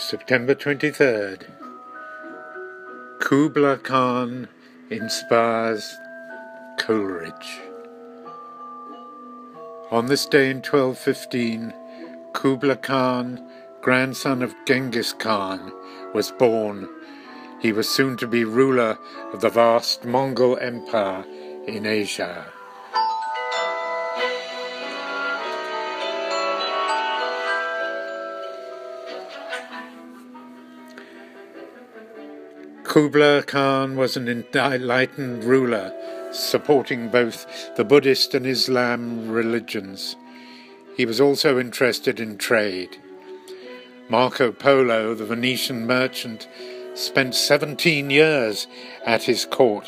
September 23rd. Kubla Khan inspires Coleridge. On this day in 1215, Kubla Khan, grandson of Genghis Khan, was born. He was soon to be ruler of the vast Mongol Empire in Asia. Kubla Khan was an enlightened ruler, supporting both the Buddhist and Islam religions. He was also interested in trade. Marco Polo, the Venetian merchant, spent 17 years at his court.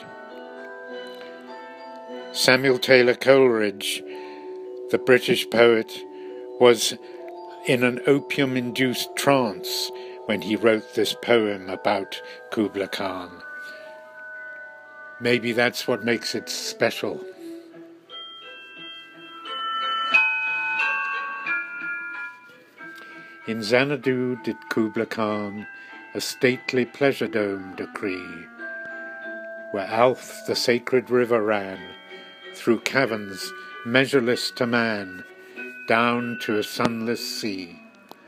Samuel Taylor Coleridge, the British poet, was in an opium-induced trance when he wrote this poem about Kubla Khan. Maybe that's what makes it special. In Xanadu did Kubla Khan a stately pleasure dome decree, where Alph the sacred river ran, through caverns measureless to man, down to a sunless sea.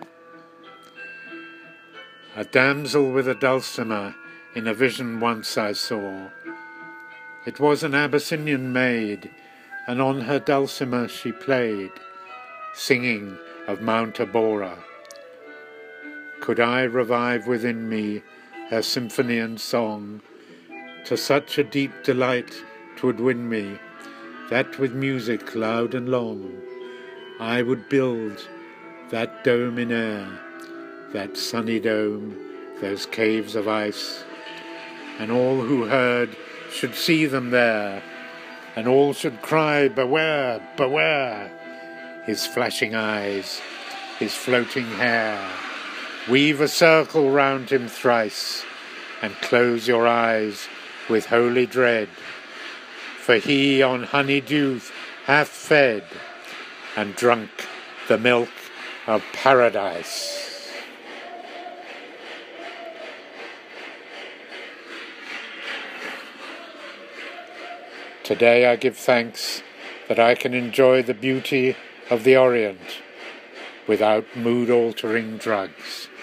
A damsel with a dulcimer in a vision once I saw. It was an Abyssinian maid, and on her dulcimer she played, singing of Mount Abora. Could I revive within me her symphony and song, to such a deep delight 'twould win me, that with music loud and long I would build that dome in air, that sunny dome, those caves of ice, and all who heard should see them there, and all should cry, beware, beware! His flashing eyes, his floating hair, weave a circle round him thrice, and close your eyes with holy dread, for he on honey-dew hath fed, and drunk the milk of paradise. Today I give thanks that I can enjoy the beauty of the Orient without mood-altering drugs.